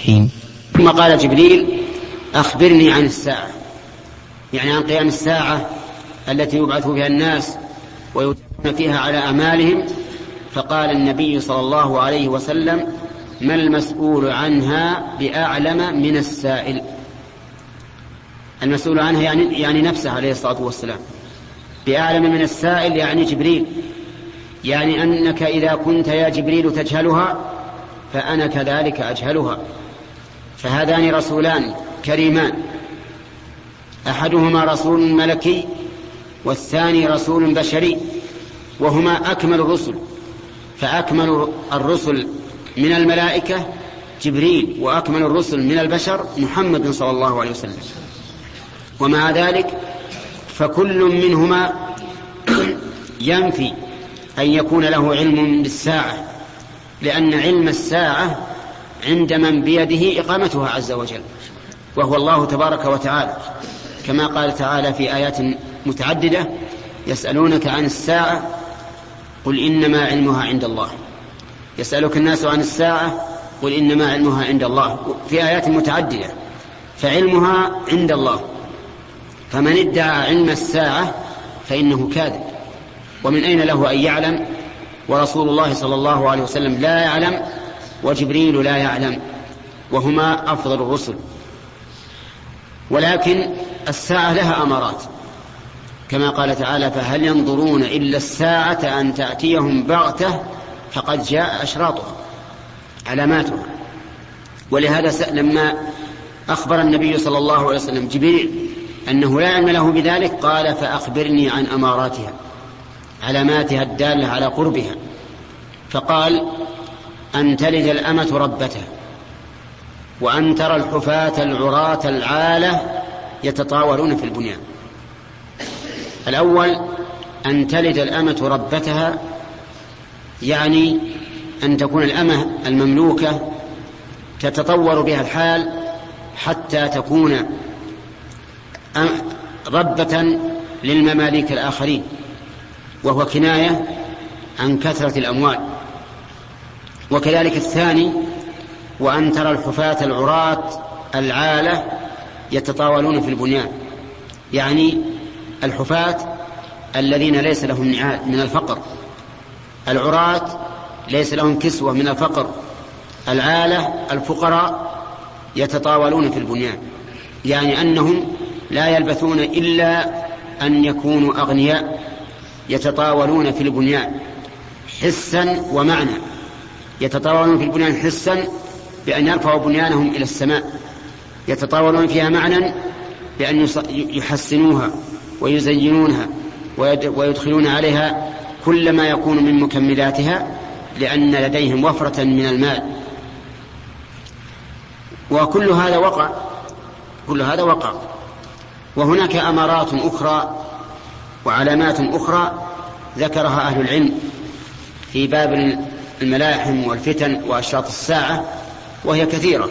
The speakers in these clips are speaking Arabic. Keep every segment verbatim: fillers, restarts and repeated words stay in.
ثم قال جبريل أخبرني عن الساعة، يعني عن قيام الساعة التي يبعث فيها الناس ويجزون فيها على أعمالهم. فقال النبي صلى الله عليه وسلم ما المسؤول عنها بأعلم من السائل. المسؤول عنها يعني, يعني نفسه عليه الصلاة والسلام، بأعلم من السائل يعني جبريل، يعني أنك إذا كنت يا جبريل تجهلها فأنا كذلك أجهلها. فهذان رسولان كريمان، أحدهما رسول ملكي والثاني رسول بشري، وهما أكمل الرسل، فأكمل الرسل من الملائكة جبريل، وأكمل الرسل من البشر محمد صلى الله عليه وسلم. ومع ذلك فكل منهما ينفي أن يكون له علم بالساعة، لأن علم الساعة عند من بيده إقامتها عز وجل، وهو الله تبارك وتعالى، كما قال تعالى في آيات متعددة يسألونك عن الساعة قل إنما علمها عند الله، يسألك الناس عن الساعة قل إنما علمها عند الله، في آيات متعددة، فعلمها عند الله. فمن ادعى علم الساعة فإنه كاذب، ومن أين له أن يعلم ورسول الله صلى الله عليه وسلم لا يعلم وجبريل لا يعلم، وهما أفضل الرسل. ولكن الساعة لها أمارات، كما قال تعالى فهل ينظرون إلا الساعة أن تأتيهم بغتة فقد جاء أشراطها، علاماتها. ولهذا لما أخبر النبي صلى الله عليه وسلم جبريل أنه لا علم له بذلك قال فأخبرني عن أماراتها، علاماتها الدالة على قربها. فقال أن تلد الأمة ربتها، وأن ترى الحفاة العراة العالة يتطاولون في البنيان. الأول أن تلد الأمة ربتها، يعني أن تكون الأمة المملوكة تتطور بها الحال حتى تكون ربة للمماليك الآخرين، وهو كناية عن كثرة الأموال. وكذلك الثاني وأن ترى الحفاة العراة العالة يتطاولون في البنيان، يعني الحفاة الذين ليس لهم نعال من الفقر، العراة ليس لهم كسوة من الفقر، العالة الفقراء يتطاولون في البنيان، يعني أنهم لا يلبثون إلا أن يكونوا أغنياء، يتطاولون في البنيان حسا ومعنى. يتطاولون في البنيان حسا بأن يرفعوا بنيانهم إلى السماء، يتطاولون فيها معنى بأن يحسنوها ويزينونها ويدخلون عليها كل ما يكون من مكملاتها، لأن لديهم وفرة من المال. وكل هذا وقع كل هذا وقع وهناك أمارات أخرى وعلامات أخرى ذكرها أهل العلم في باب الملاحم والفتن وأشراط الساعة، وهي كثيرة.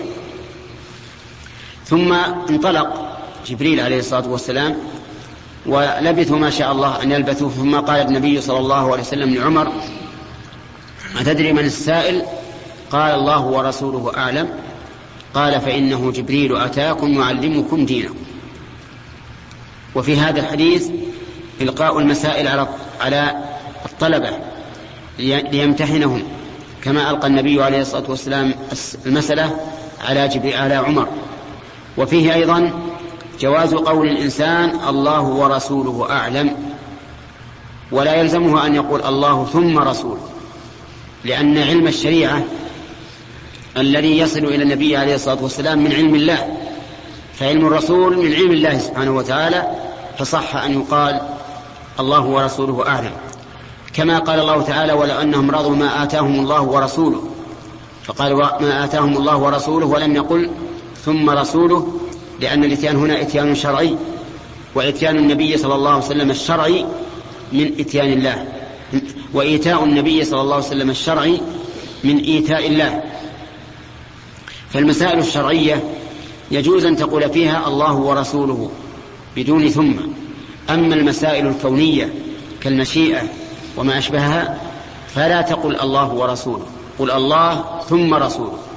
ثم انطلق جبريل عليه الصلاة والسلام ولبثوا ما شاء الله أن يلبثوا، ثم قال النبي صلى الله عليه وسلم لعمر أتدري من السائل؟ قال الله ورسوله أعلم. قال فإنه جبريل أتاكم يعلمكم دينكم. وفي هذا الحديث إلقاء المسائل على الطلبة ليمتحنهم، كما ألقى النبي عليه الصلاة والسلام المسألة على جبريل على عمر. وفيه أيضا جواز قول الإنسان الله ورسوله أعلم، ولا يلزمه أن يقول الله ثم رسوله، لأن علم الشريعة الذي يصل إلى النبي عليه الصلاة والسلام من علم الله، فعلم الرسول من علم الله سبحانه وتعالى، فصح أن يقال الله ورسوله أعلم، كما قال الله تعالى ولو أنهم رضوا ما آتاهم الله ورسوله، فقال ما آتاهم الله ورسوله ولم يقل ثم رسوله، لأن الاتيان هنا اتيان شرعي، واتيان النبي صلى الله عليه وسلم الشرعي من اتيان الله، وإيتاء النبي صلى الله عليه وسلم الشرعي من إيتاء الله. فالمسائل الشرعية يجوز أن تقول فيها الله ورسوله بدون ثم. أما المسائل الكونية كالمشيئة وما أشبهها فلا تقل الله ورسوله، قل الله ثم رسوله،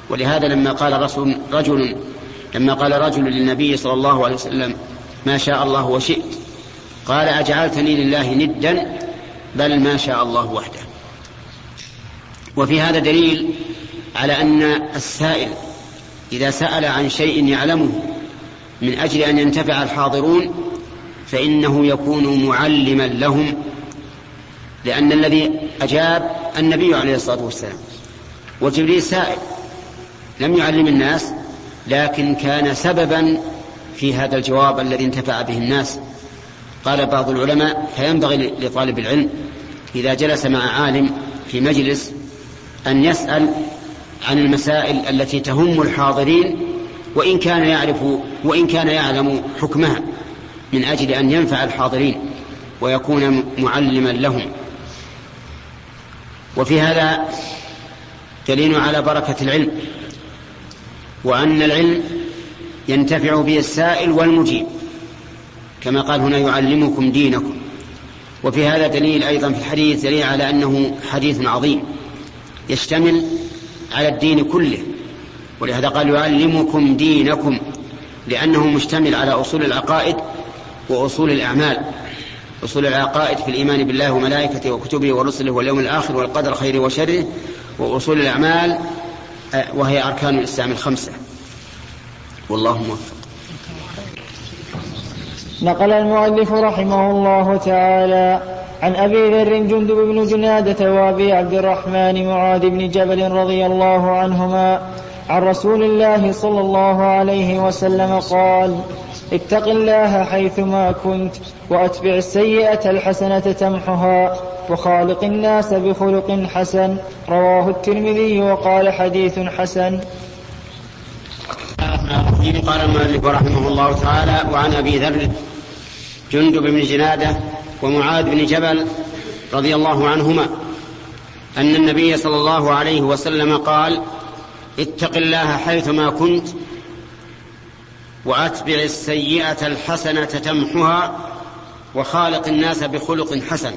ولهذا لما قال رسول رجل لما قال رجل للنبي صلى الله عليه وسلم ما شاء الله وشئت، قال أجعلتني لله ندا بل ما شاء الله وحده. وفي هذا دليل على أن السائل إذا سأل عن شيء يعلمه من أجل أن ينتفع الحاضرون فإنه يكون معلما لهم، لأن الذي أجاب النبي عليه الصلاة والسلام، وجبريل سائل لم يعلم الناس لكن كان سببا في هذا الجواب الذي انتفع به الناس. قال بعض العلماء فينبغي لطالب العلم إذا جلس مع عالم في مجلس أن يسأل عن المسائل التي تهم الحاضرين وإن كان يعرف وإن كان يعلم حكمها، من أجل أن ينفع الحاضرين ويكون معلما لهم. وفي هذا دليل على بركة العلم، وأن العلم ينتفع به السائل والمجيب، كما قال هنا يعلمكم دينكم. وفي هذا دليل أيضا في الحديث دليل على أنه حديث عظيم يشتمل على الدين كله، ولهذا قال يعلمكم دينكم، لأنه مشتمل على أصول العقائد وأصول الأعمال. أصول العقائد في الإيمان بالله وملائكته وكتبه ورسله واليوم الآخر والقدر خيره وشره، وأصول الأعمال وهي أركان الإسلام الخمسة. والله موفق. نقل المؤلف رحمه الله تعالى عن أبي ذر جندب بن جنادة وأبي عبد الرحمن معاذ بن جبل رضي الله عنهما عن رسول الله صلى الله عليه وسلم قال: اتق الله حيثما كنت وأتبع السيئة الحسنة تمحها وخالق الناس بخلق حسن. رواه الترمذي وقال حديث حسن. قال المؤلف رحمه الله تعالى: وعن أبي ذر جندب بن جنادة ومعاذ بن جبل رضي الله عنهما أن النبي صلى الله عليه وسلم قال: اتق الله حيثما كنت وأتبع السيئة الحسنة تمحها وخالق الناس بخلق حسن.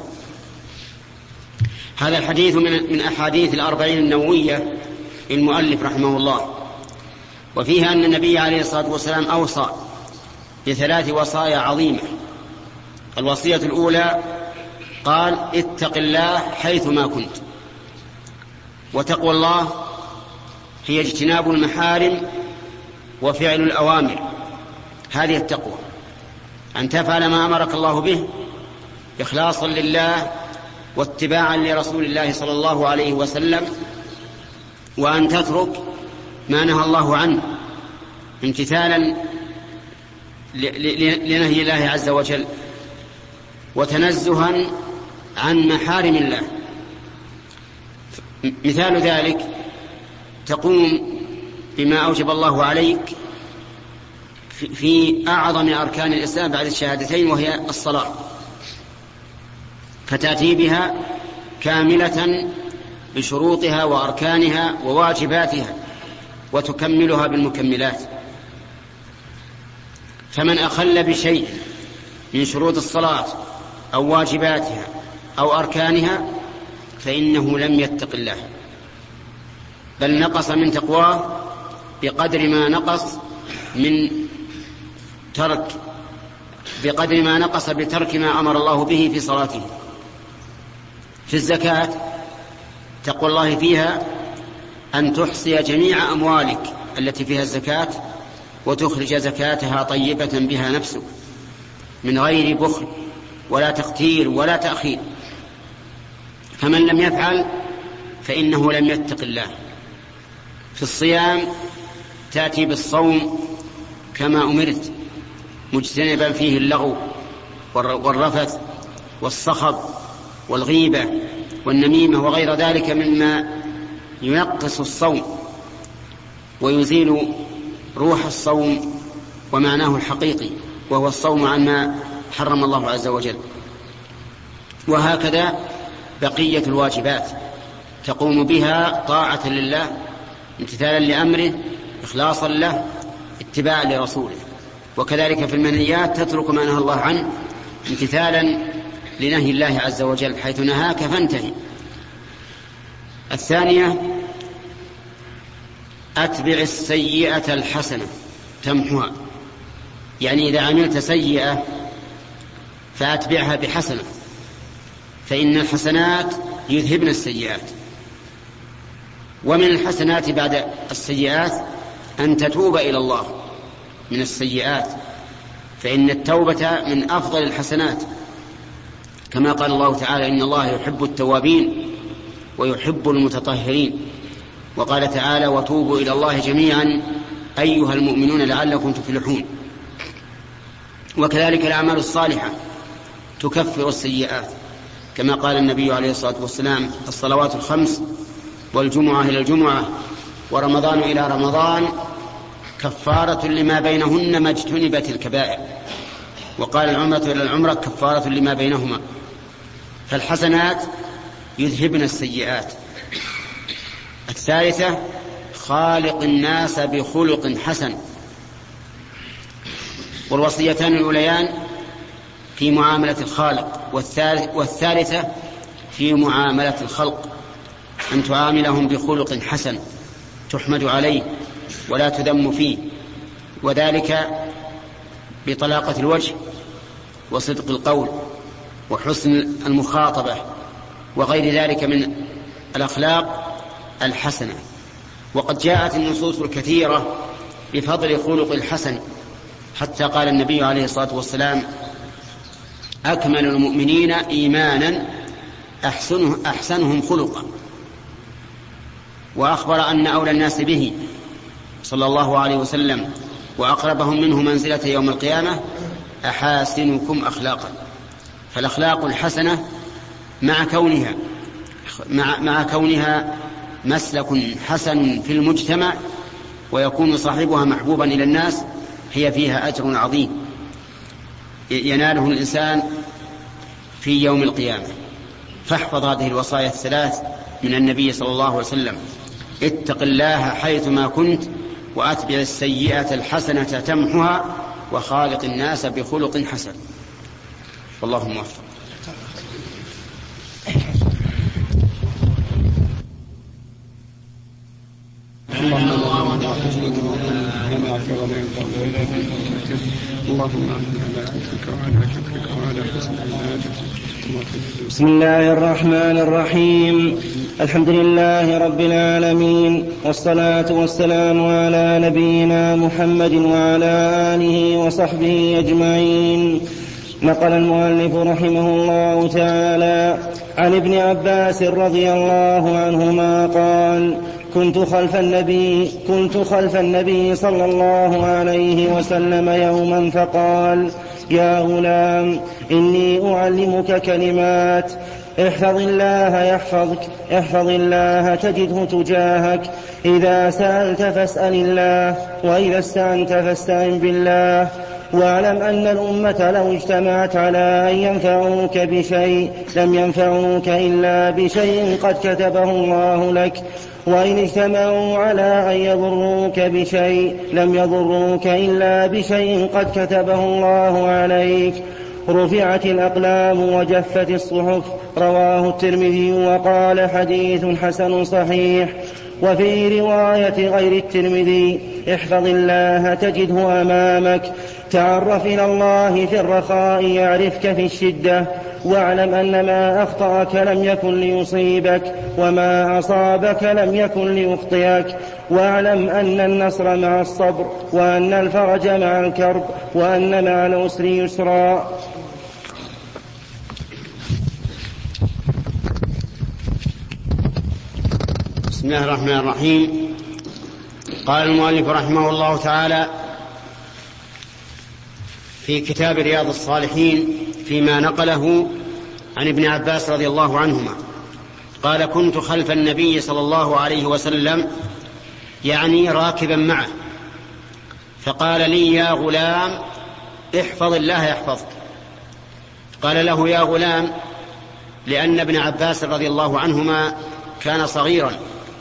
هذا الحديث من أحاديث الأربعين النووية المؤلف رحمه الله، وفيها أن النبي عليه الصلاة والسلام أوصى بثلاث وصايا عظيمة. الوصية الأولى قال: اتق الله حيثما كنت. وتقوى الله هي اجتناب المحارم وفعل الأوامر، هذه التقوى، أن تفعل ما أمرك الله به إخلاصا لله واتباعا لرسول الله صلى الله عليه وسلم، وأن تترك ما نهى الله عنه امتثالا لنهي الله عز وجل وتنزها عن محارم الله. مثال ذلك تقوم بما أوجب الله عليك في أعظم أركان الإسلام بعد الشهادتين وهي الصلاة، فتأتي بها كاملة بشروطها وأركانها وواجباتها وتكملها بالمكملات. فمن أخل بشيء من شروط الصلاة أو واجباتها أو أركانها فإنه لم يتق الله، بل نقص من تقواه بقدر ما نقص من ترك بقدر ما نقص بترك ما أمر الله به في صلاته. في الزكاة تقوى الله فيها أن تحصي جميع أموالك التي فيها الزكاة وتخرج زكاتها طيبة بها نفسك من غير بخل ولا تقتير ولا تأخير. فمن لم يفعل فإنه لم يتق الله. في الصيام تأتي بالصوم كما أمرت مجتنبا فيه اللغو والرفث والصخب والغيبة والنميمة وغير ذلك مما ينقص الصوم ويزيل روح الصوم ومعناه الحقيقي، وهو الصوم عما حرم الله عز وجل. وهكذا بقية الواجبات تقوم بها طاعة لله امتثالا لأمره إخلاصا له اتباعا لرسوله. وكذلك في المنهيات تترك ما نهى الله عنه امتثالا لنهي الله عز وجل، حيث نهاك فانتهي. الثانية أتبع السيئة الحسنة تمحها، يعني إذا عملت سيئة فأتبعها بحسنة، فإن الحسنات يذهبن السيئات. ومن الحسنات بعد السيئات أن تتوب إلى الله من السيئات، فإن التوبة من أفضل الحسنات، كما قال الله تعالى: إن الله يحب التوابين ويحب المتطهرين. وقال تعالى: وتوبوا إلى الله جميعا أيها المؤمنون لعلكم تفلحون. وكذلك الأعمال الصالحة تكفر السيئات، كما قال النبي عليه الصلاة والسلام: الصلوات الخمس والجمعة إلى الجمعة ورمضان إلى رمضان كفارة لما بينهن ما اجتنبت الكبائر. وقال: العمرة إلى العمرة كفارة لما بينهما. فالحسنات يذهبن السيئات. الثالثة: خالق الناس بخلق حسن. والوصيتان الأوليان في معاملة الخالق، والثالثة في معاملة الخلق، أن تعاملهم بخلق حسن تحمد عليه ولا تذم فيه، وذلك بطلاقة الوجه وصدق القول وحسن المخاطبة وغير ذلك من الأخلاق الحسنة. وقد جاءت النصوص الكثيرة بفضل خلق الحسن، حتى قال النبي عليه الصلاة والسلام: أكمل المؤمنين إيمانا أحسنه أحسنهم خلقا. وأخبر أن أولى الناس به صلى الله عليه وسلم وأقربهم منه منزلة يوم القيامة أحاسنكم أخلاقا. فالأخلاق الحسنة مع كونها مع, مع كونها مسلك حسن في المجتمع ويكون صاحبها محبوبا إلى الناس، هي فيها أجر عظيم يناله الإنسان في يوم القيامة. فاحفظ هذه الوصايا الثلاث من النبي صلى الله عليه وسلم: اتق الله حيثما كنت، وأتبع السيئة الحسنة تمحها، وخالق الناس بخلق حسن. والله موفق. بسم الله الرحمن الرحيم. الحمد لله رب العالمين، والصلاة والسلام على نبينا محمد وعلى آله وصحبه أجمعين. نقل المؤلف رحمه الله تعالى عن ابن عباس رضي الله عنهما قال: كنت خلف النبي كنت خلف النبي صلى الله عليه وسلم يوما فقال: يا غلام، إني أعلمك كلمات، احفظ الله يحفظك، احفظ الله تجده تجاهك، إذا سألت فاسأل الله، وإذا استعنت فاستعن بالله. واعلم أن الأمة لو اجتمعت على أن ينفعوك بشيء لم ينفعوك إلا بشيء قد كتبه الله لك، وإن اجتمعوا على أن يضروك بشيء لم يضروك إلا بشيء قد كتبه الله عليك. رفعت الأقلام وجفت الصحف. رواه الترمذي وقال: حديث حسن صحيح. وفي رواية غير الترمذي: احفظ الله تجده أمامك، تعرف إلى الله في الرخاء يعرفك في الشدة، واعلم أن ما أخطأك لم يكن ليصيبك، وما أصابك لم يكن ليخطئك، واعلم أن النصر مع الصبر، وأن الفرج مع الكرب، وأن مع العسر يسرا. بسم الله الرحمن الرحيم. قال المؤلف رحمه الله تعالى في كتاب رياض الصالحين فيما نقله عن ابن عباس رضي الله عنهما قال: كنت خلف النبي صلى الله عليه وسلم، يعني راكبا معه، فقال لي: يا غلام، احفظ الله يحفظك. قال له: يا غلام، لأن ابن عباس رضي الله عنهما كان صغيرا،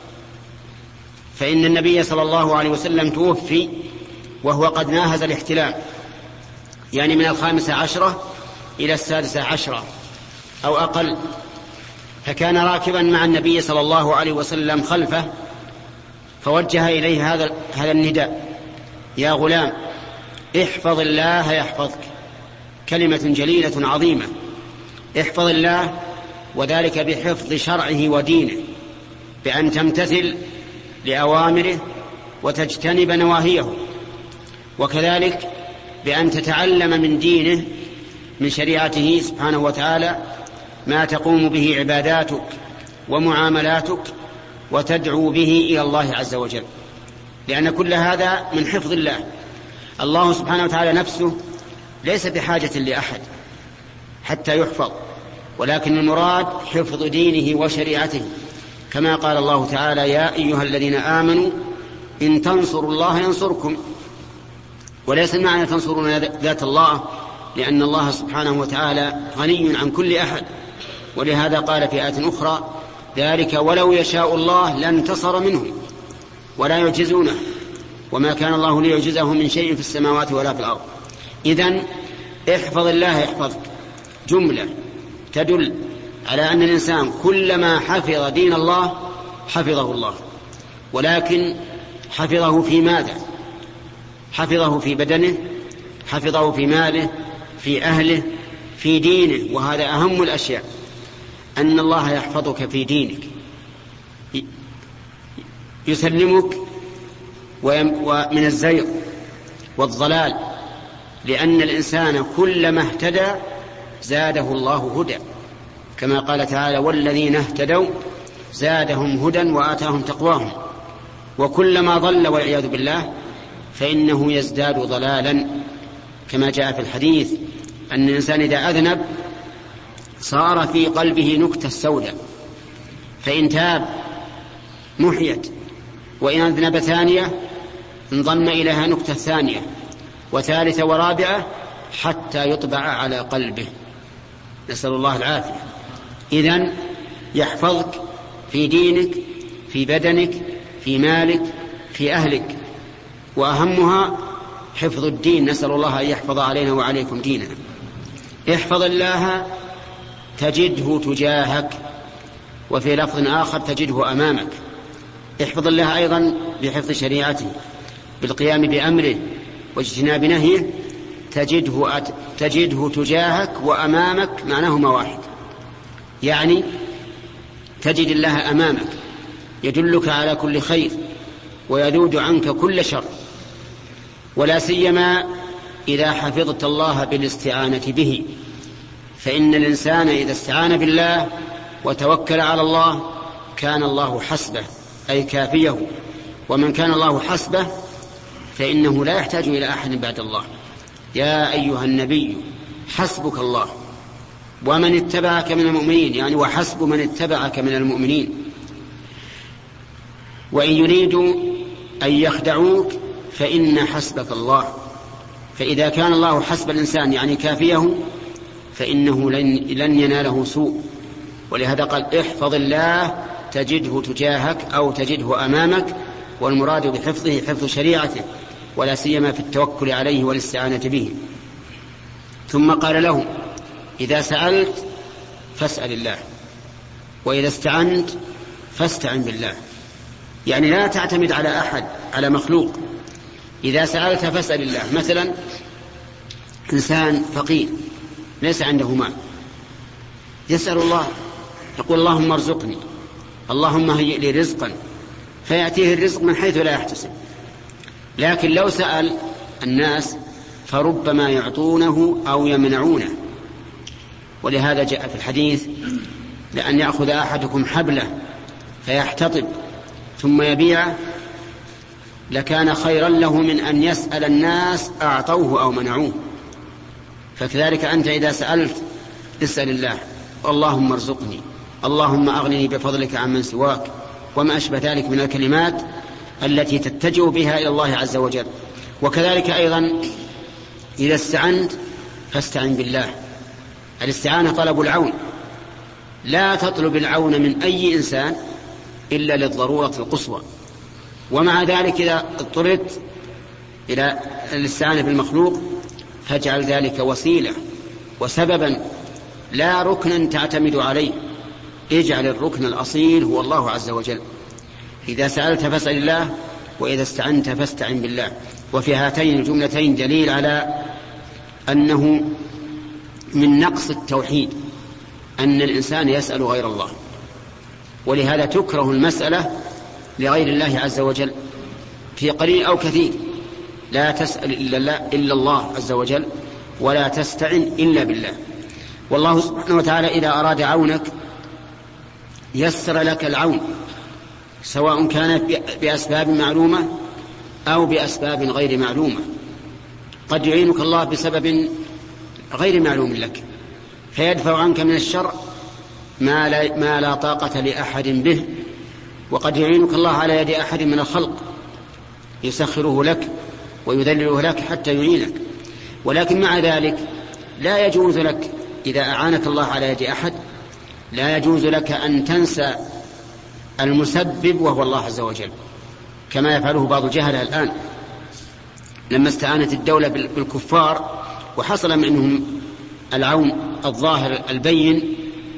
فإن النبي صلى الله عليه وسلم توفي وهو قد ناهز الاحتلام، يعني من الخامسة عشرة إلى السادسة عشرة أو أقل، فكان راكبا مع النبي صلى الله عليه وسلم خلفه فوجه إليه هذا هذا النداء: يا غلام احفظ الله يحفظك. كلمة جليلة عظيمة، احفظ الله، وذلك بحفظ شرعه ودينه، بأن تمتثل لأوامره وتجتنب نواهيه، وكذلك بأن تتعلم من دينه من شريعته سبحانه وتعالى ما تقوم به عباداتك ومعاملاتك وتدعو به إلى الله عز وجل، لأن كل هذا من حفظ الله. الله سبحانه وتعالى نفسه ليس بحاجة لأحد حتى يحفظ، ولكن المراد حفظ دينه وشريعته، كما قال الله تعالى: يا أيها الذين آمنوا إن تنصروا الله ينصركم. وليس المعنى تنصرون ذات الله، لأن الله سبحانه وتعالى غني عن كل أحد، ولهذا قال في آية أخرى: ذلك ولو يشاء الله لانتصر منهم ولا يعجزونه وما كان الله ليعجزه من شيء في السماوات ولا في الأرض. إذن احفظ الله يحفظك جملة تدل على أن الإنسان كلما حفظ دين الله حفظه الله، ولكن حفظه في ماذا؟ حفظه في بدنه، حفظه في ماله، في أهله، في دينه. وهذا أهم الأشياء، أن الله يحفظك في دينك، يسلمك ومن الزيغ والضلال، لأن الإنسان كلما اهتدى زاده الله هدى، كما قال تعالى: والذين اهتدوا زادهم هدى وآتاهم تقواهم. وكلما ضل والعياذ بالله فإنه يزداد ضلالا، كما جاء في الحديث أن الإنسان إذا أذنب صار في قلبه نكتة سوداء، فإن تاب محيت، وإن أذنب ثانية انضم إليها نكتة ثانية وثالثة ورابعة حتى يطبع على قلبه، نسأل الله العافية. إذن يحفظك في دينك، في بدنك، في مالك، في أهلك، وأهمها حفظ الدين. نسأل الله أن يحفظ علينا وعليكم ديننا. احفظ الله تجده تجاهك، وفي لفظ آخر تجده أمامك. احفظ الله أيضا بحفظ شريعته، بالقيام بأمره واجتناب نهيه، تجده, أت... تجده تجاهك وأمامك، معناهما واحد. يعني تجد الله أمامك يدلك على كل خير ويذود عنك كل شر، ولا سيما إذا حفظت الله بالاستعانة به، فإن الإنسان إذا استعان بالله وتوكل على الله كان الله حسبه، أي كافيه. ومن كان الله حسبه فإنه لا يحتاج إلى أحد بعد الله. يا أيها النبي حسبك الله ومن اتبعك من المؤمنين، يعني وحسب من اتبعك من المؤمنين. وإن يريدوا أن يخدعوك فإن حسبك الله. فإذا كان الله حسب الإنسان يعني كافيه فإنه لن, لن يناله سوء. ولهذا قال: احفظ الله تجده تجاهك أو تجده أمامك، والمراد بحفظه حفظ شريعته، ولا سيما في التوكل عليه والاستعانة به. ثم قال له: إذا سألت فاسأل الله، وإذا استعنت فاستعن بالله. يعني لا تعتمد على أحد، على مخلوق. إذا سألت فاسأل الله. مثلا إنسان فقير ليس عنده مال، يسأل الله، يقول: اللهم ارزقني، اللهم هيئ لي رزقا، فيأتيه الرزق من حيث لا يحتسب. لكن لو سأل الناس فربما يعطونه أو يمنعونه. ولهذا جاء في الحديث: لأن يأخذ أحدكم حبله فيحتطب ثم يبيعه لكان خيرا له من أن يسأل الناس أعطوه أو منعوه. فكذلك أنت إذا سألت اسأل الله: اللهم ارزقني، اللهم أغنني بفضلك عمن سواك، وما أشبه ذلك من الكلمات التي تتجه بها إلى الله عز وجل. وكذلك أيضا إذا استعنت فاستعن بالله. الاستعانة طلب العون، لا تطلب العون من أي إنسان إلا للضرورة القصوى. ومع ذلك إذا اضطررت إلى الاستعانة بالمخلوق فاجعل ذلك وسيلة وسببا لا ركنا تعتمد عليه، اجعل الركن الأصيل هو الله عز وجل. إذا سألت فاسأل الله، وإذا استعنت فاستعن بالله. وفي هاتين الجملتين دليل على أنه من نقص التوحيد أن الإنسان يسأل غير الله، ولهذا تكره المسألة لغير الله عز وجل في قليل أو كثير. لا تسأل إلا الله, إلا الله عز وجل، ولا تستعن إلا بالله. والله سبحانه وتعالى إذا أراد عونك يسر لك العون، سواء كانت بأسباب معلومة أو بأسباب غير معلومة. قد يعينك الله بسبب غير معلوم لك فيدفع عنك من الشر ما لا, ما لا طاقة لأحد به، وقد يعينك الله على يد أحد من الخلق يسخره لك ويذلله لك حتى يعينك. ولكن مع ذلك لا يجوز لك إذا أعانك الله على يد أحد، لا يجوز لك أن تنسى المسبب وهو الله عز وجل، كما يفعله بعض الجهلة الآن لما استعانت الدولة بالكفار وحصل منهم العون الظاهر البين،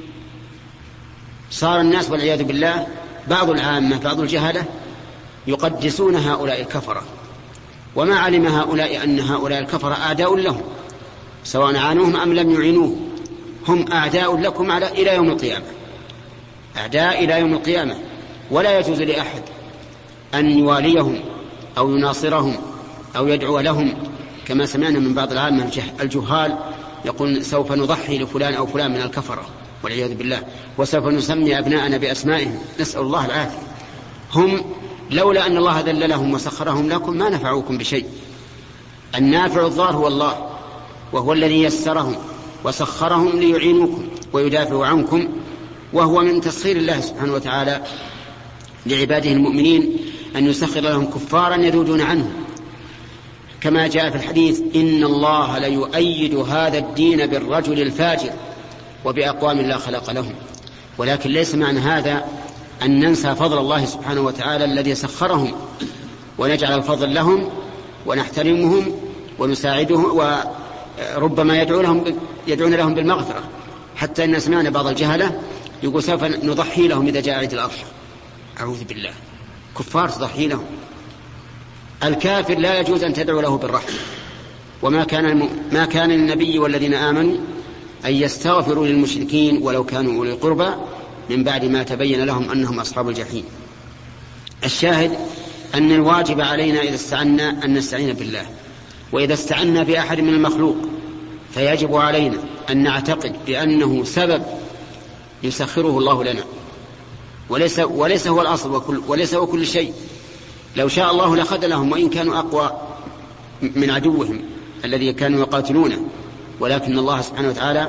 صار الناس والعياذ بالله بعض العامة بعض الجهلة يقدسون هؤلاء الكفرة، وما علم هؤلاء أن هؤلاء الكفرة أعداء لهم، سواء عانوهم أم لم يعينوه هم أعداء لكم على إلى يوم القيامة، أعداء إلى يوم القيامة. ولا يجوز لأحد أن يواليهم أو يناصرهم أو يدعو لهم، كما سمعنا من بعض العامة الجهال يقول سوف نضحي لفلان أو فلان من الكفرة والعياذ بالله، وسوف نسمي أبناءنا بأسمائهم، نسأل الله العافية. هم لولا أن الله ذللهم وسخرهم لكم ما نفعوكم بشيء. النافع الضار هو الله، وهو الذي يسرهم وسخرهم ليعينوكم ويدافعوا عنكم، وهو من تسخير الله سبحانه وتعالى لعباده المؤمنين أن يسخر لهم كفارا يذودون عنه، كما جاء في الحديث إن الله ليؤيد هذا الدين بالرجل الفاجر وبأقوام لا خلق لهم. ولكن ليس معنى هذا أن ننسى فضل الله سبحانه وتعالى الذي سخرهم، ونجعل الفضل لهم ونحترمهم ونساعدهم، وربما يدعون لهم, يدعون لهم بالمغفرة، حتى أن سمعنا بعض الجهلة يقول سوف نضحي لهم إذا جاء عيد الأضحى. أعوذ بالله، كفار تضحي لهم. الكافر لا يجوز أن تدعو له بالرحمة، وما كان الم... ما كان للنبي والذين آمنوا أن يستغفروا للمشركين ولو كانوا أولي قربى من بعد ما تبين لهم أنهم أصحاب الجحيم. الشاهد أن الواجب علينا إذا استعنا أن نستعين بالله، وإذا استعنا بأحد من المخلوق فيجب علينا أن نعتقد بأنه سبب يسخره الله لنا، وليس, وليس هو الأصل وكل وليس هو كل شيء. لو شاء الله لخذلهم وإن كانوا أقوى من عدوهم الذي كانوا يقاتلونه، ولكن الله سبحانه وتعالى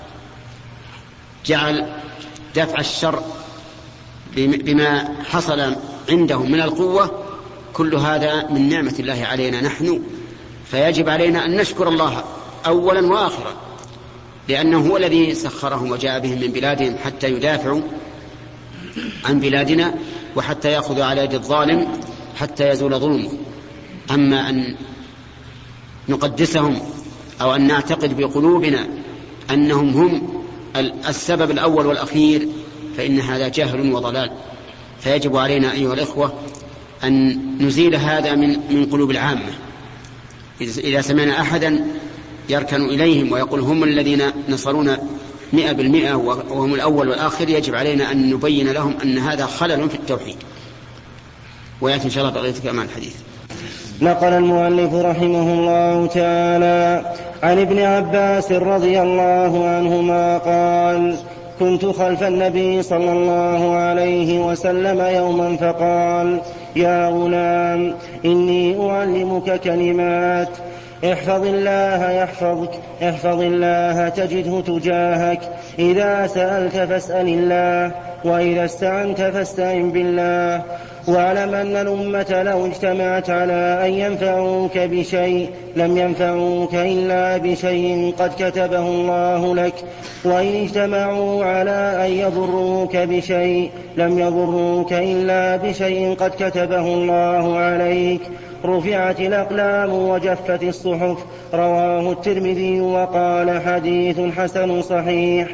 جعل دفع الشر بما حصل عندهم من القوة، كل هذا من نعمة الله علينا نحن، فيجب علينا أن نشكر الله أولا وآخرا، لأنه هو الذي سخرهم وجاء بهم من بلادهم حتى يدافعوا عن بلادنا وحتى يأخذوا على يد الظالم حتى يزول ظلمه. أما أن نقدسهم أو أن نعتقد بقلوبنا أنهم هم السبب الأول والأخير فإن هذا جهل وضلال. فيجب علينا أيها الإخوة أن نزيل هذا من من قلوب العامة. إذا سمعنا أحدا يركن إليهم ويقول هم الذين نصرونا مئة بالمئة وهم الأول والآخر، يجب علينا أن نبين لهم أن هذا خلل في التوحيد. ويأتي إن شاء الله بقية كمان الحديث. نقل المؤلف رحمه الله تعالى عن ابن عباس رضي الله عنهما قال: كنت خلف النبي صلى الله عليه وسلم يوما فقال: يا غلام إني أعلمك كلمات، احفظ الله يحفظك، احفظ الله تجده تجاهك، إذا سألت فاسأل الله، وإذا استعنت فاستعن بالله، واعلم أن الأمة لو اجتمعت على أن ينفعوك بشيء لم ينفعوك إلا بشيء قد كتبه الله لك، وإن اجتمعوا على أن يضروك بشيء لم يضروك إلا بشيء قد كتبه الله عليك. رفعت الأقلام وجفت الصحف. رواه الترمذي وقال: حديث حسن صحيح.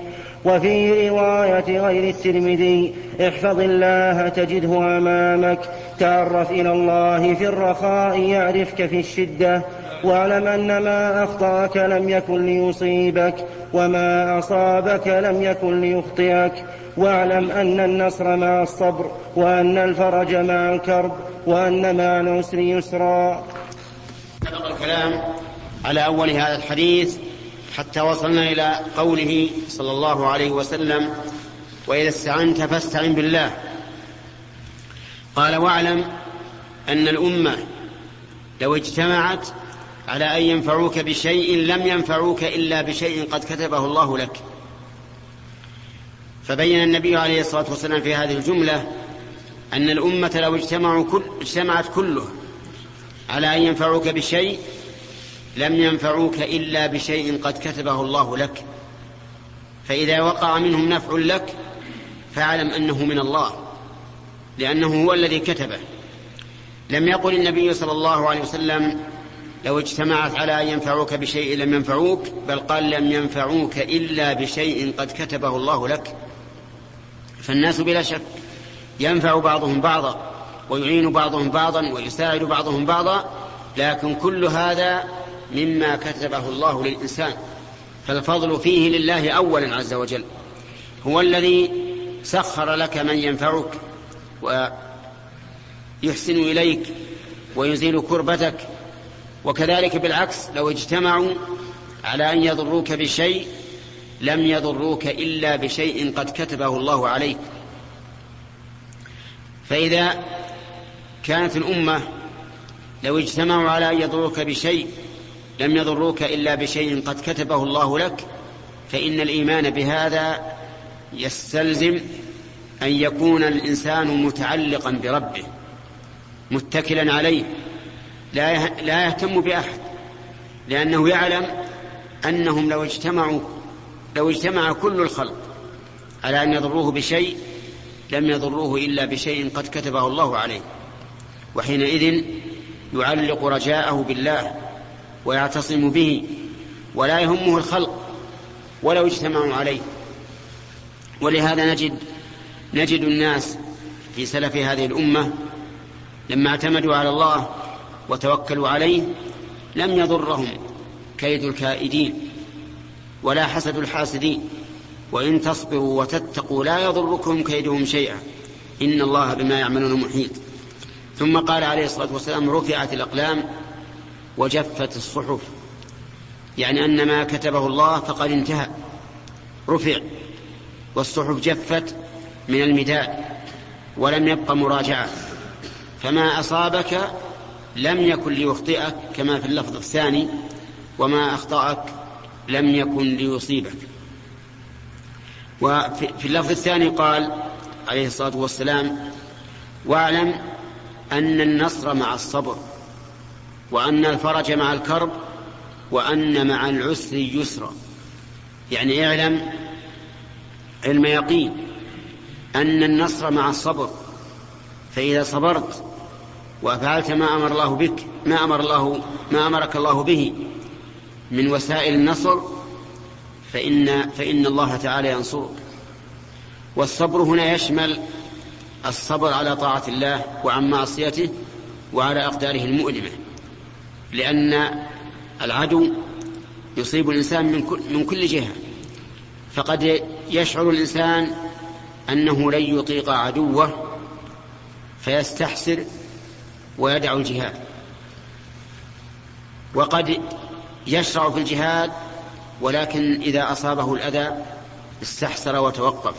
وفي رواية غير الترمذي: احفظ الله تجده أمامك، تعرف إلى الله في الرخاء يعرفك في الشدة، واعلم أن ما أخطأك لم يكن ليصيبك، وما أصابك لم يكن ليخطئك، واعلم أن النصر مع الصبر، وأن الفرج مع الكرب، وأن مع العسر يسرا. سبق الكلام على أول هذا الحديث حتى وصلنا إلى قوله صلى الله عليه وسلم: وإذا استعنت فاستعن بالله. قال: واعلم أن الأمة لو اجتمعت على أن ينفعوك بشيء لم ينفعوك إلا بشيء قد كتبه الله لك. فبين النبي عليه الصلاة والسلام في هذه الجملة أن الأمة لو اجتمعوا كل اجتمعت كله على أن ينفعوك بشيء لم ينفعوك إلا بشيء قد كتبه الله لك. فإذا وقع منهم نفع لك فاعلم أنه من الله، لأنه هو الذي كتبه. لم يقل النبي صلى الله عليه وسلم: لو اجتمعت على أن ينفعوك بشيء لم ينفعوك، بل قال: لم ينفعوك إلا بشيء قد كتبه الله لك. فالناس بلا شك ينفع بعضهم بعضا، ويعين بعضهم بعضا، ويساعد بعضهم بعضا، لكن كل هذا مما كتبه الله للإنسان، فالفضل فيه لله أولا عز وجل. هو الذي سخر لك من ينفعك ويحسن إليك ويزيل كربتك. وكذلك بالعكس، لو اجتمعوا على أن يضروك بشيء لم يضروك إلا بشيء قد كتبه الله عليك. فإذا كانت الأمة لو اجتمعوا على أن يضروك بشيء لم يضروك إلا بشيء قد كتبه الله لك، فإن الإيمان بهذا يستلزم أن يكون الإنسان متعلقا بربه متكلا عليه، لا يهتم بأحد، لأنه يعلم أنهم لو اجتمعوا لو اجتمع كل الخلق على أن يضروه بشيء لم يضروه إلا بشيء قد كتبه الله عليه. وحينئذ يعلق رجاءه بالله ويعتصم به، ولا يهمه الخلق ولو اجتمعوا عليه. ولهذا نجد نجد الناس في سلف هذه الأمة لما اعتمدوا على الله وتوكلوا عليه لم يضرهم كيد الكائدين ولا حسد الحاسدين، وإن تصبروا وتتقوا لا يضركم كيدهم شيئا، إن الله بما يعملون محيط. ثم قال عليه الصلاة والسلام: رفعت الأقلام وجفت الصحف، يعني أن ما كتبه الله فقد انتهى، رفع، والصحف جفت من المداد ولم يبق مراجعة. فما أصابك لم يكن ليخطئك، كما في اللفظ الثاني: وما أخطأك لم يكن ليصيبك. وفي اللفظ الثاني قال عليه الصلاة والسلام: واعلم أن النصر مع الصبر، وأن الفرج مع الكرب، وأن مع العسر يسرا. يعني اعلم علم يقين أن النصر مع الصبر، فإذا صبرت وفعلت ما أمر الله بك ما أمر الله ما أمرك الله به من وسائل النصر فإن فإن الله تعالى ينصرك. والصبر هنا يشمل الصبر على طاعة الله وعن معصيته وعلى أقداره المؤلمة، لأن العدو يصيب الإنسان من كل, من كل جهة، فقد يشعر الإنسان أنه لن يطيق عدوه فيستحسر ويدع الجهاد، وقد يشرع في الجهاد ولكن إذا أصابه الأذى استحسر وتوقف،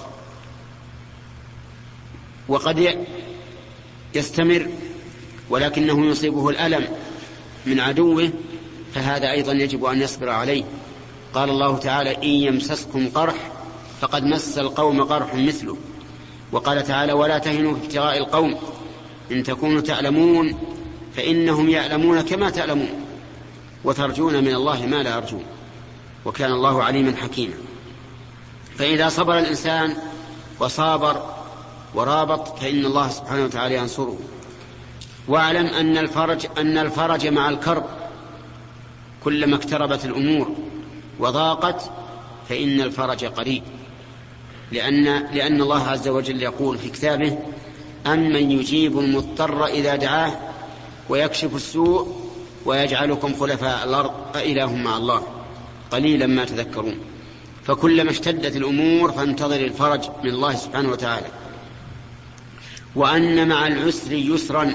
وقد يستمر ولكنه يصيبه الألم من عدوه، فهذا أيضا يجب أن يصبر عليه. قال الله تعالى: إن يمسسكم قرح فقد مس القوم قرح مثله. وقال تعالى: ولا تهنوا في ابتغاء القوم إن تكونوا تعلمون فإنهم يعلمون كما تعلمون وترجون من الله ما لا يرجون وكان الله عليما حكيما. فإذا صبر الإنسان وصابر ورابط فإن الله سبحانه وتعالى ينصره. واعلم أن الفرج أن الفرج مع الكرب، كلما اقتربت الأمور وضاقت فإن الفرج قريب. لأن, لأن الله عز وجل يقول في كتابه: أمن يجيب المضطر إذا دعاه ويكشف السوء ويجعلكم خلفاء الأرض أإله مع الله قليلا ما تذكرون. فكلما اشتدت الأمور فانتظر الفرج من الله سبحانه وتعالى. وأن مع العسر يسرا،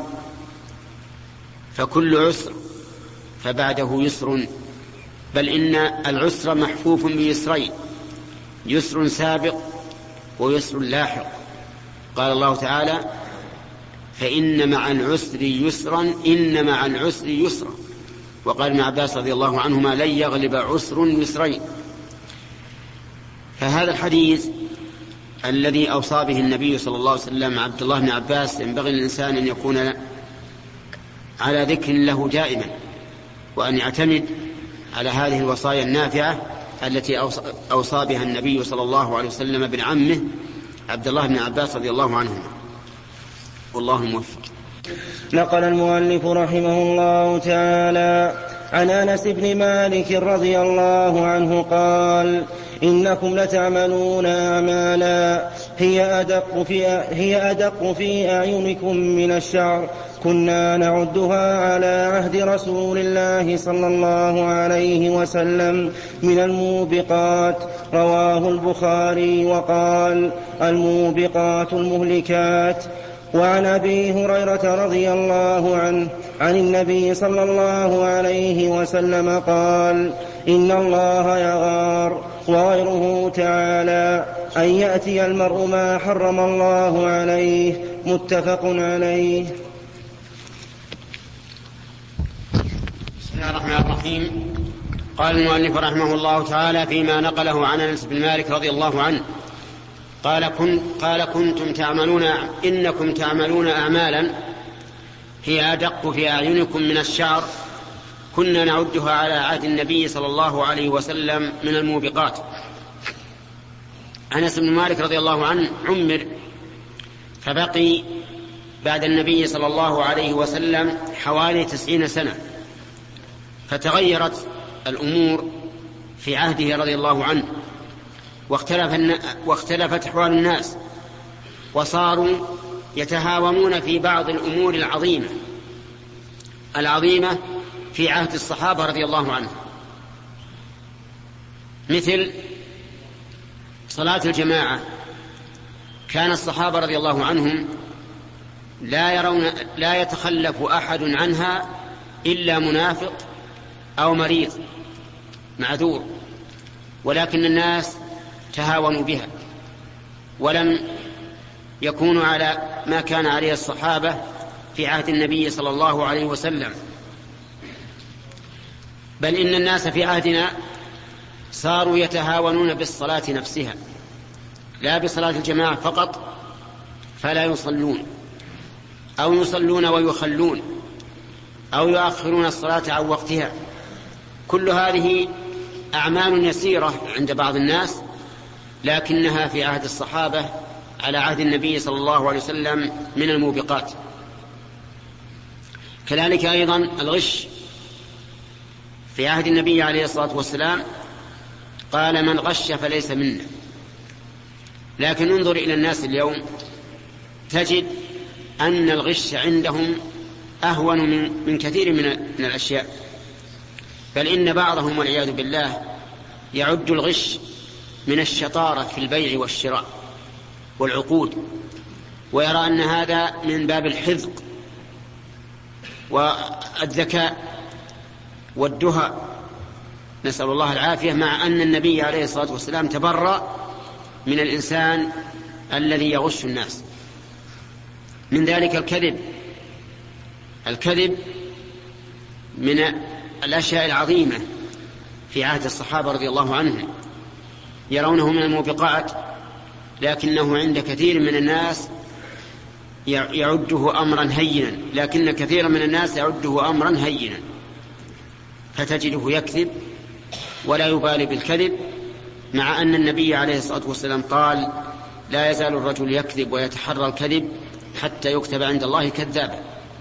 فكل عسر فبعده يسر، بل إن العسر محفوف بيسرين: يسر سابق ويسر لاحق. قال الله تعالى: فإن مع العسر يسرا إن مع العسر يسرا. وقال ابن عباس رضي الله عنهما: لن يغلب عسر يسرين. فهذا الحديث الذي أوصى به النبي صلى الله عليه وسلم عبد الله بن عباس ينبغي للإنسان أن يكون على ذكر له دائما، وأن يعتمد على هذه الوصايا النافعة التي أوصى بها النبي صلى الله عليه وسلم بن عمه عبد الله بن عباس رضي الله عنهما. والله موفق. نقل المؤلف رحمه الله تعالى عن أنس بن مالك رضي الله عنه قال: إنكم لتعملون أعمالا هي أدق في, هي أدق في أعينكم من الشعر، كنا نعدها على عهد رسول الله صلى الله عليه وسلم من الموبقات. رواه البخاري وقال: الموبقات المهلكات. وعن أبي هريرة رضي الله عنه عن النبي صلى الله عليه وسلم قال: إن الله يغار، وغيره تعالى أن يأتي المرء ما حرم الله عليه. متفق عليه. بسم الله الرحمن الرحيم. قال المؤلف رحمه الله تعالى فيما نقله عن أنس بن مالك رضي الله عنه قال, كن قال كنتم تعملون إنكم تعملون أعمالا هي أدق في أعينكم من الشعر، كنا نعدها على عهد النبي صلى الله عليه وسلم من الموبقات. أنس بن مالك رضي الله عنه عمر، فبقي بعد النبي صلى الله عليه وسلم حوالي تسعين سنة، فتغيرت الأمور في عهده رضي الله عنه، واختلف واختلفت أحوال الناس، وصاروا يتهاونون في بعض الأمور العظيمة العظيمة في عهد الصحابة رضي الله عنهم، مثل صلاة الجماعة. كان الصحابة رضي الله عنهم لا يرون لا يتخلف أحد عنها إلا منافق أو مريض معذور، ولكن الناس تهاونوا بها ولم يكونوا على ما كان عليه الصحابة في عهد النبي صلى الله عليه وسلم، بل إن الناس في عهدنا صاروا يتهاونون بالصلاة نفسها، لا بصلاة الجماعة فقط، فلا يصلون أو يصلون ويخلون أو يؤخرون الصلاة عن وقتها. كل هذه أعمال يسيرة عند بعض الناس، لكنها في عهد الصحابة على عهد النبي صلى الله عليه وسلم من الموبقات. كذلك أيضا الغش في عهد النبي عليه الصلاة والسلام قال: من غش فليس منا. لكن انظر إلى الناس اليوم تجد أن الغش عندهم أهون من, من كثير من, من الأشياء، بل إن بعضهم والعياذ بالله يعد الغش من الشطارة في البيع والشراء والعقود، ويرى أن هذا من باب الحذق والذكاء والدهى، نسأل الله العافية، مع أن النبي عليه الصلاة والسلام تبرأ من الإنسان الذي يغش الناس. من ذلك الكذب. الكذب من الأشياء العظيمة في عهد الصحابة رضي الله عنهم، يرونه من الموبقات، لكنه عند كثير من الناس يعده أمرا هينا، لكن كثيرا من الناس يعده أمرا هينا، فتجده يكذب ولا يبالي بالكذب، مع أن النبي عليه الصلاة والسلام قال: لا يزال الرجل يكذب ويتحرى الكذب حتى يكتب عند الله كذابا.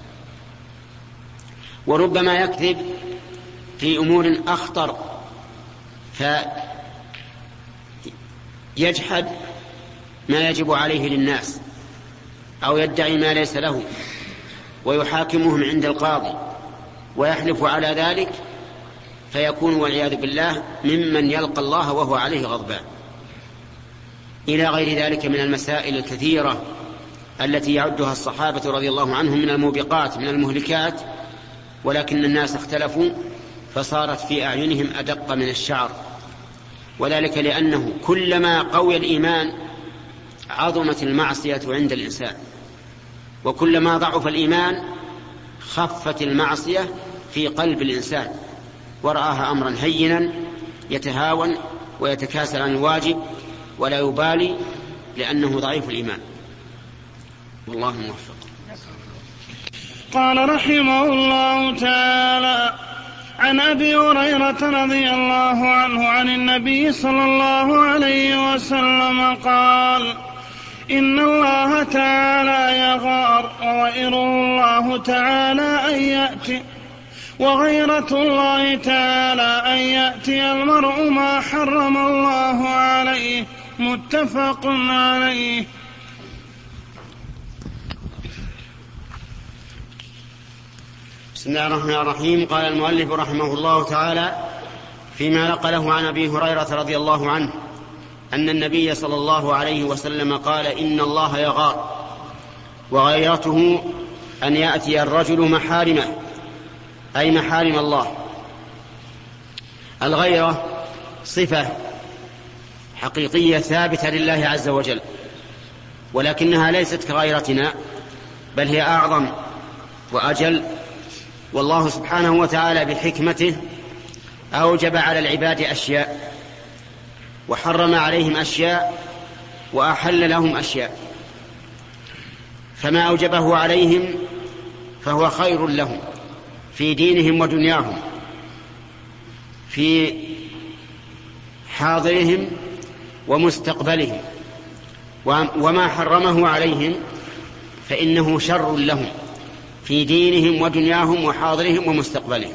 وربما يكذب في أمور أخطر، فيجحد ما يجب عليه للناس أو يدعي ما ليس له ويحاكمهم عند القاضي ويحلف على ذلك، فيكون والعياذ بالله ممن يلقى الله وهو عليه غضبان. إلى غير ذلك من المسائل الكثيرة التي يعدها الصحابة رضي الله عنهم من الموبقات من المهلكات، ولكن الناس اختلفوا فصارت في أعينهم أدق من الشعر، وذلك لأنه كلما قوي الإيمان عظمت المعصية عند الإنسان، وكلما ضعف الإيمان خفت المعصية في قلب الإنسان ورآها أمرا هينا يتهاون ويتكاسل عن الواجب ولا يبالي لأنه ضعيف الإيمان. والله موفق. قال رحمه الله تعالى: عن أبي هريرة رضي الله عنه عن النبي صلى الله عليه وسلم قال: إن الله تعالى يغار وغيره الله تعالى أن يأتي وغيرة الله تعالى أن يأتي المرء ما حرم الله عليه. متفق عليه. بسم الله الرحمن الرحيم. قال المؤلف رحمه الله تعالى فيما نقله عن أبي هريرة رضي الله عنه أن النبي صلى الله عليه وسلم قال: إن الله يغار وغيرته أن يأتي الرجل محارمه، أي محارم الله. الغيرة صفة حقيقية ثابتة لله عز وجل، ولكنها ليست كغيرتنا بل هي أعظم وأجل. والله سبحانه وتعالى بحكمته أوجب على العباد أشياء وحرم عليهم أشياء وأحل لهم أشياء، فما أوجبه عليهم فهو خير لهم في دينهم ودنياهم، في حاضرهم ومستقبلهم، وما حرمه عليهم فإنه شر لهم في دينهم ودنياهم وحاضرهم ومستقبلهم.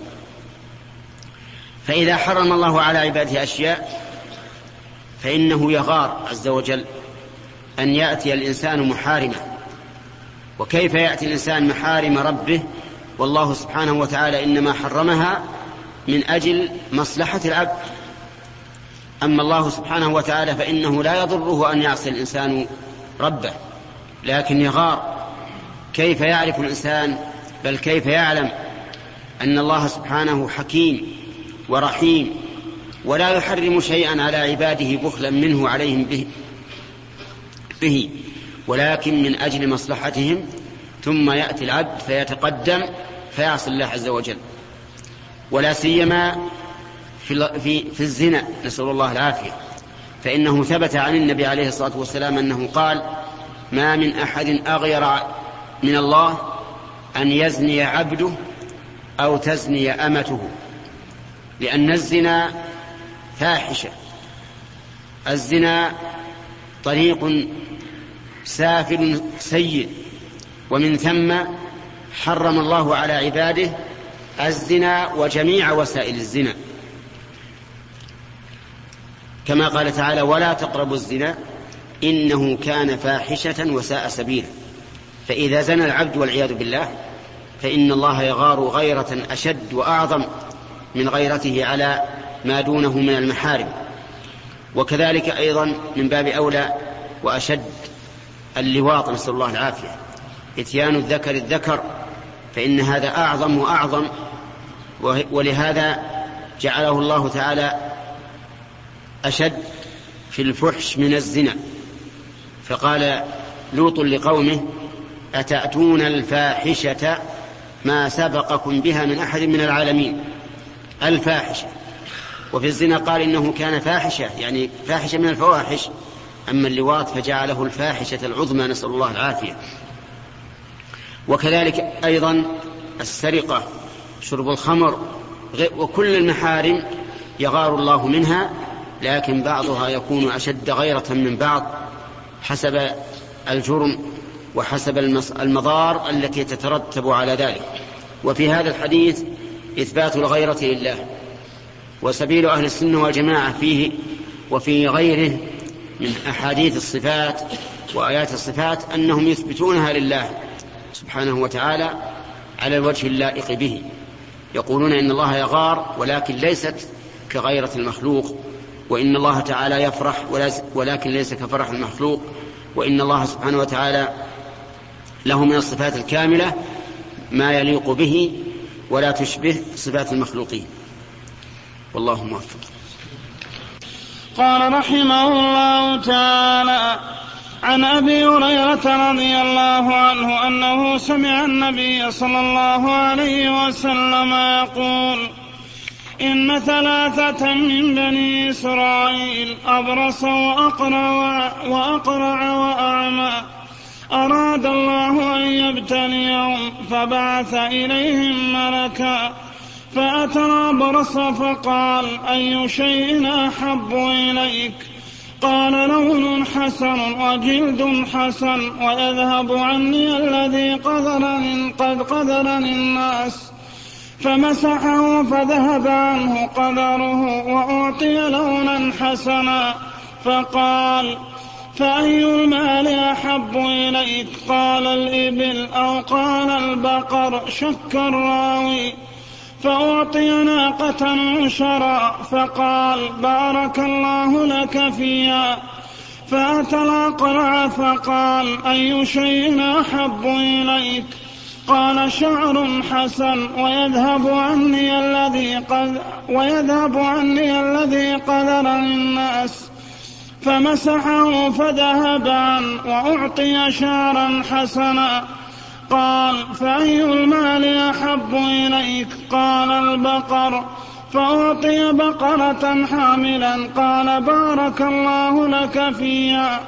فإذا حرم الله على عباده أشياء فإنه يغار عز وجل أن يأتي الإنسان محارمة. وكيف يأتي الإنسان محارم ربه والله سبحانه وتعالى إنما حرمها من أجل مصلحة العبد؟ أما الله سبحانه وتعالى فإنه لا يضره أن يعصي الإنسان ربه، لكن يغار. كيف يعرف الإنسان بل كيف يعلم أن الله سبحانه حكيم ورحيم ولا يحرم شيئا على عباده بخلا منه عليهم به, به ولكن من أجل مصلحتهم، ثم يأتي العبد فيتقدم فيعصي الله عز وجل. ولا سيما في, في, في الزنا، نسأل الله العافية، فإنه ثبت عن النبي عليه الصلاة والسلام أنه قال: ما من أحد أغير من الله أن يزني عبده أو تزني أمته، لأن الزنا فاحشة، الزنا طريق سافل سيء، ومن ثم حرم الله على عباده الزنا وجميع وسائل الزنا، كما قال تعالى: ولا تقربوا الزنا إنه كان فاحشة وساء سبيلا. فإذا زنى العبد والعياذ بالله فإن الله يغار غيرة أشد وأعظم من غيرته على ما دونه من المحارم. وكذلك أيضا من باب أولى وأشد اللواط، نسأل الله العافية، إتيان الذكر الذكر، فإن هذا أعظم وأعظم، ولهذا جعله الله تعالى أشد في الفحش من الزنا. فقال لوط لقومه: أتأتون الفاحشة ما سبقكم بها من أحد من العالمين. الفاحشة. وفي الزنا قال إنه كان فاحشة، يعني فاحشة من الفواحش. أما اللواط فجعله الفاحشة العظمى، نسأل الله العافية. وكذلك أيضا السرقة، شرب الخمر، وكل المحارم يغار الله منها، لكن بعضها يكون أشد غيرة من بعض حسب الجرم وحسب المضار التي تترتب على ذلك. وفي هذا الحديث إثبات الغيرة لله، وسبيل أهل السنة والجماعة فيه وفي غيره من أحاديث الصفات وآيات الصفات أنهم يثبتونها لله سبحانه وتعالى على الوجه اللائق به. يقولون إن الله يغار ولكن ليست كغيرة المخلوق، وإن الله تعالى يفرح ولكن ليس كفرح المخلوق، وإن الله سبحانه وتعالى له من الصفات الكاملة ما يليق به ولا تشبه صفات المخلوقين. والله موفق. قال رحمه الله تعالى: عن أبي هريرة رضي الله عنه أنه سمع النبي صلى الله عليه وسلم يقول: إن ثلاثة من بني إسرائيل أبرص وأقرع, وأقرع وأعمى أراد الله أن يبتليهم فبعث إليهم ملكا فأتى الأبرص فقال: أي شيء أحب إليك؟ قال: لون حسن وجلد حسن ويذهب عني الذي قدرني قد قدرني الناس. فمسحه فذهب عنه قدره وأعطي لونا حسنا. فقال: فأي المال أحب إليك؟ قال: الإبل أو قال البقر، شك الراوي. فأعطي ناقة عشرا. فقال: بارك الله لك فيها. فأتى الأقرع فقال: أي شيء أحب إليك؟ قال: شعر حسن ويذهب عني الذي قد ويذهب عني الذي قدرني الناس. فمسحه فذهب عنه وأعطي شعرا حسنا. قال: فأي المال أحب إليك؟ قال: البقر. فأعطي بقرة حاملا. قال: بارك الله لك فيها.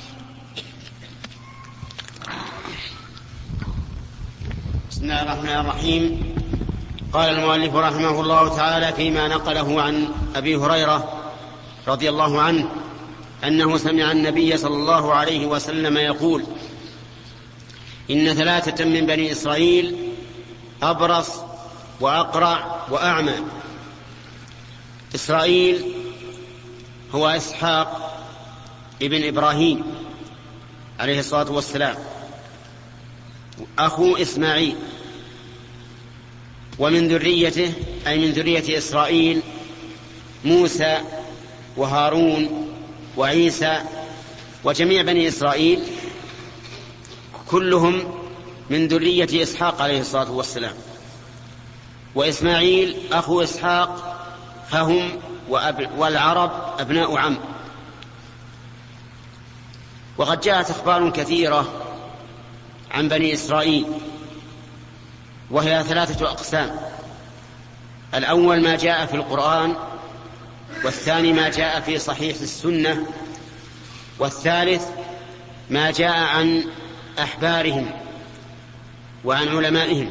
بسم الله الرحمن الرحيم. قال المؤلف رحمه الله تعالى فيما نقله عن أبي هريرة رضي الله عنه أنه سمع النبي صلى الله عليه وسلم يقول: إن ثلاثة من بني إسرائيل أبرص وأقرع وأعمى. إسرائيل هو إسحاق ابن إبراهيم عليه الصلاة والسلام أخو إسماعيل، ومن ذريته أي من ذرية إسرائيل موسى وهارون وعيسى وجميع بني إسرائيل كلهم من ذرية إسحاق عليه الصلاة والسلام. وإسماعيل أخو إسحاق فهم والعرب أبناء عم. وقد جاءت أخبار كثيرة عن بني إسرائيل وهي ثلاثة أقسام: الأول ما جاء في القرآن، والثاني ما جاء في صحيح السنة، والثالث ما جاء عن أحبارهم وعن علمائهم.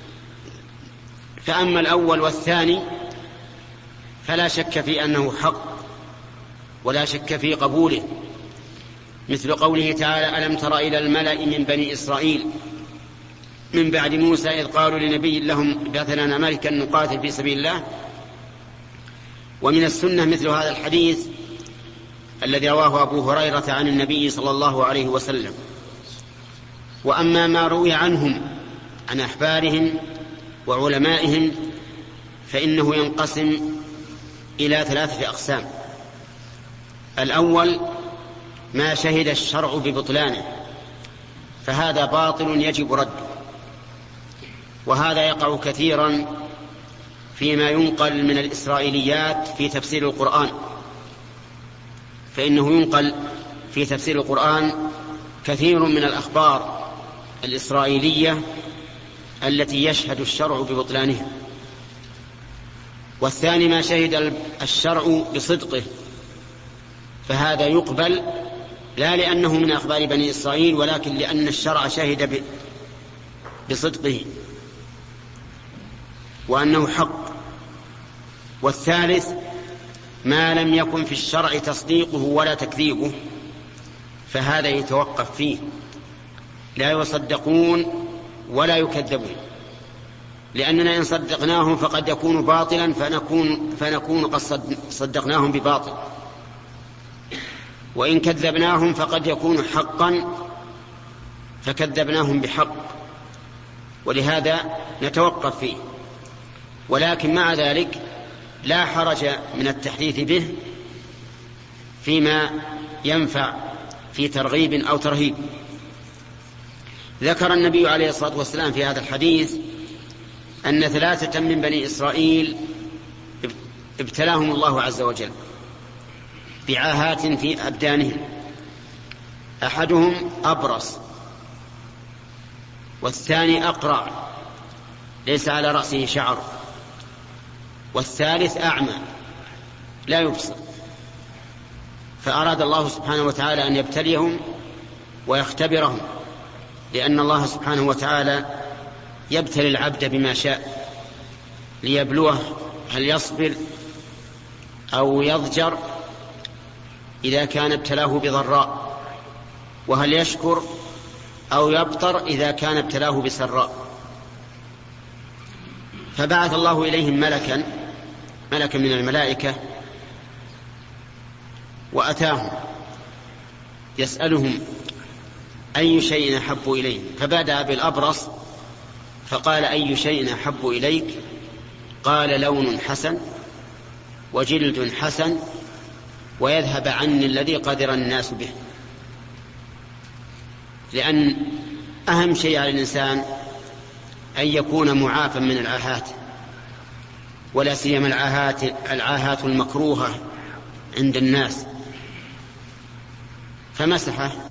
فأما الأول والثاني فلا شك في أنه حق ولا شك في قبوله، مثل قوله تعالى: ألم تر إلى الملأ من بني إسرائيل من بعد موسى إذ قالوا لنبي لهم ابعث لنا ملكا نقاتل في سبيل الله. ومن السنة مثل هذا الحديث الذي رواه أبو هريرة عن النبي صلى الله عليه وسلم. وأما ما روي عنهم عن أحبارهم وعلمائهم فإنه ينقسم إلى ثلاثة أقسام: الأول ما شهد الشرع ببطلانه، فهذا باطل يجب رده، وهذا يقع كثيرا فيما ينقل من الإسرائيليات في تفسير القرآن، فإنه ينقل في تفسير القرآن كثير من الأخبار الإسرائيلية التي يشهد الشرع ببطلانها. والثاني ما شهد الشرع بصدقه، فهذا يقبل لا لأنه من أخبار بني إسرائيل ولكن لأن الشرع شهد بصدقه وأنه حق. والثالث ما لم يكن في الشرع تصديقه ولا تكذيبه، فهذا يتوقف فيه، لا يصدقون ولا يكذبون، لأننا إن صدقناهم فقد يكون باطلا فنكون, فنكون قد صدقناهم بباطل. وإن كذبناهم فقد يكون حقا فكذبناهم بحق، ولهذا نتوقف فيه. ولكن مع ذلك لا حرج من التحديث به فيما ينفع في ترغيب أو ترهيب. ذكر النبي عليه الصلاة والسلام في هذا الحديث أن ثلاثة من بني إسرائيل ابتلاهم الله عز وجل بعاهات في أبدانهم. أحدهم أبرص، والثاني أقرع ليس على رأسه شعر، والثالث أعمى لا يبصر. فأراد الله سبحانه وتعالى أن يبتليهم ويختبرهم، لأن الله سبحانه وتعالى يبتلي العبد بما شاء ليبلوه هل يصبر أو يضجر إذا كان ابتلاه بضراء، وهل يشكر أو يبطر إذا كان ابتلاه بسراء. فبعث الله إليهم ملكا ملكا من الملائكة وأتاهم يسألهم أي شيء أحب إليه، فبدأ بالأبرص فقال أي شيء أحب إليك؟ قال لون حسن وجلد حسن ويذهب عني الذي قدر الناس به. لأن أهم شيء على الإنسان أن يكون معافى من العاهات، ولا سيما العاهات العاهات المكروهة عند الناس. فمسحه